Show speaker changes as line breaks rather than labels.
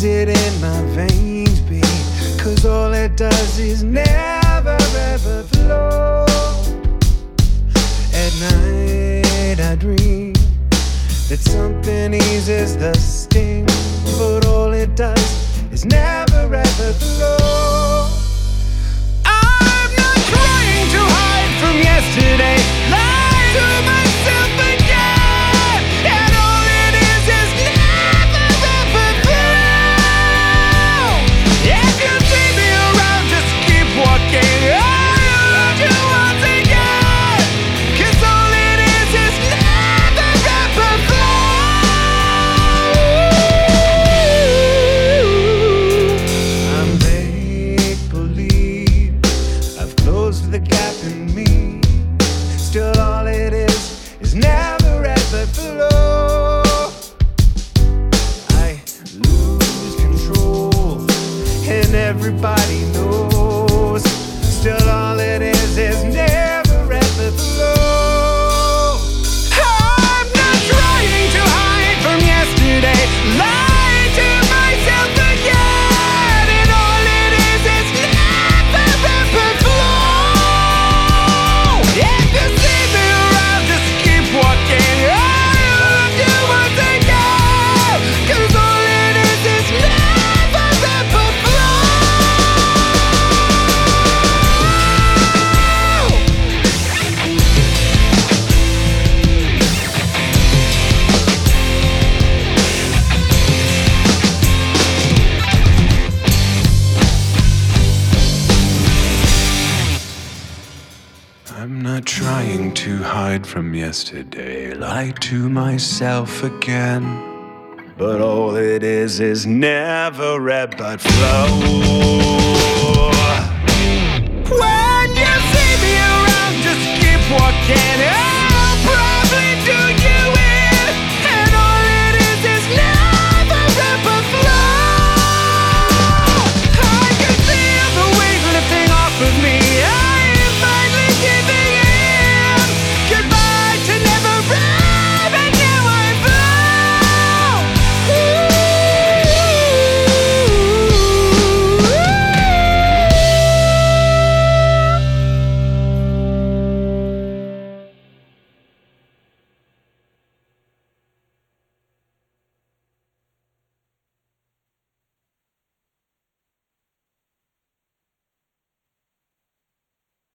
it in my veins beat? 'Cause all it does is never ever flow. At night I dream that something eases the sting, but all it does is never ever flow. I'm not trying to hide from yesterday, lie to myself again, and all it is never ever flow. If you see me around, just keep walking. I'll love you once again, 'cause all it is never ever flow. I'm make-believe, I've closed the gap in me. Still all it is never ever flow. I lose control and everybody knows. Still all it is never ever flow. I'm not trying to hide from yesterday, lie to myself again, and all it is never ever flow. If you see me around, just keep walking. I'll love you once again, 'cause all it is never ever flow. I'm not trying to hide from yesterday, lie to myself again, but all it is never ever flow. When you see me around, just keep walking. I'll probably do